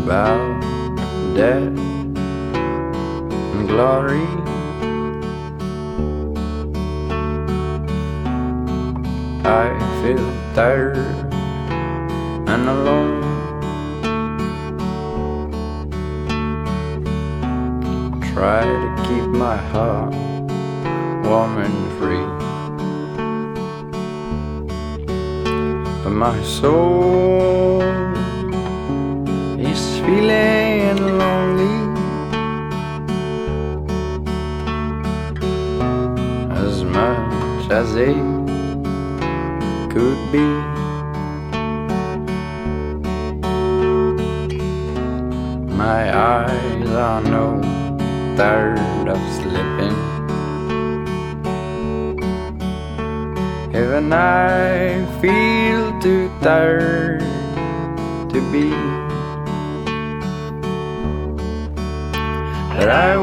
about death and glory. I feel tired and alone. Try to keep my heart warm and free, but my soul is feeling lonely, as much as it could be. My eyes are no tired of sleeping, even I feel too tired to be. But I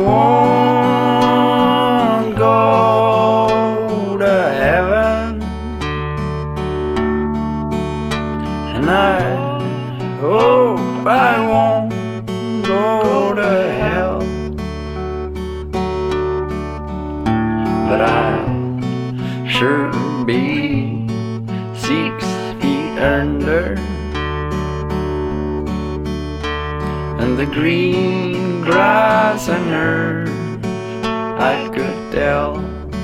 won't go to heaven, and I hope I won't go to hell. But I'll sure be 6 feet under, and the green grass and earth I could tell.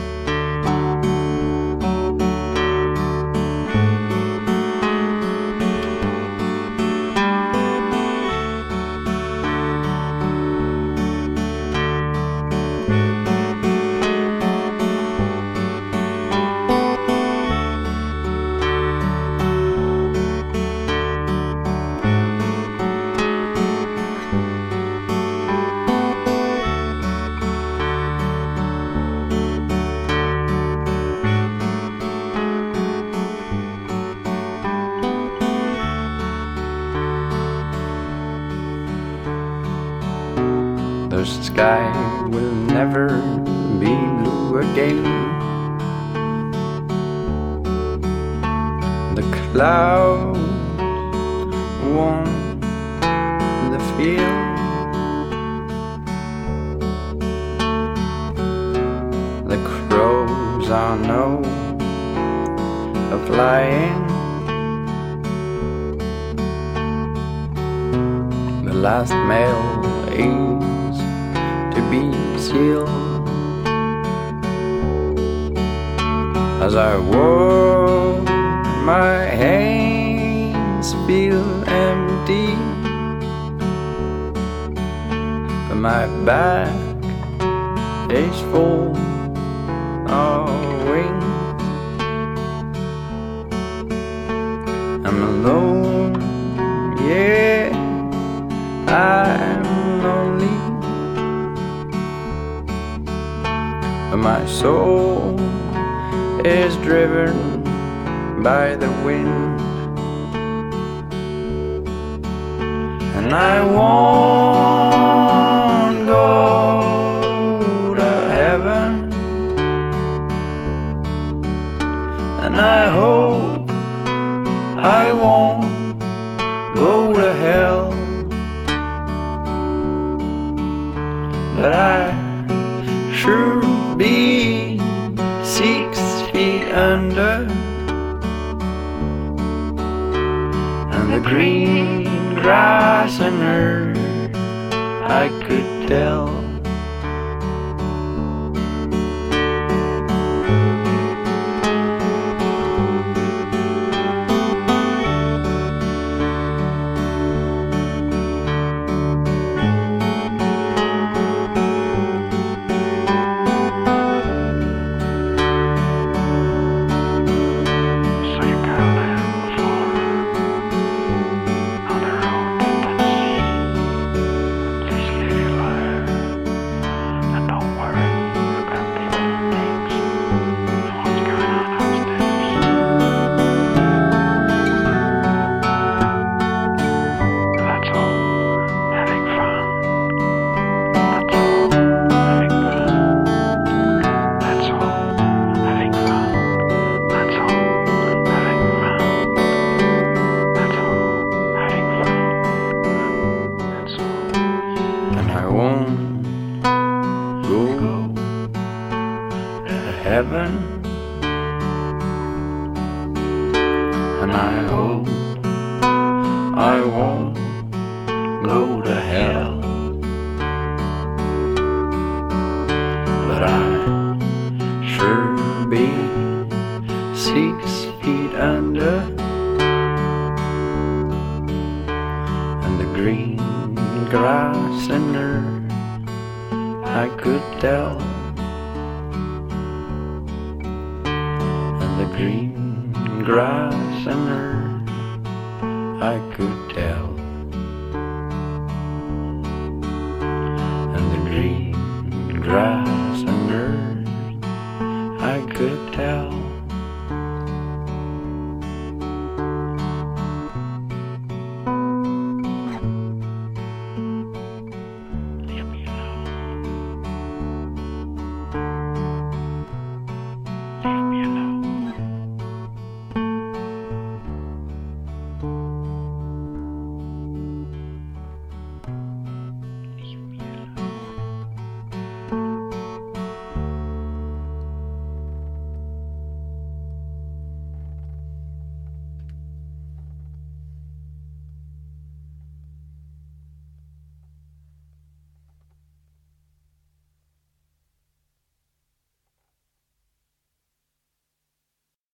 The sky will never be blue again. The clouds warm the field. The crows are no flying. The last mail is to be sealed. As I walk, my hands feel empty, but my back is full of wings. I'm alone, yeah, I'm lonely, but my soul is driven by the wind, and I won't go to heaven, and I hope I won't go to hell, but I sure be 6 feet under, and the green grass and earth I could tell. I won't go to hell, but I sure be 6 feet under, and the green grass in her I could tell, and the green grass in her I could tell.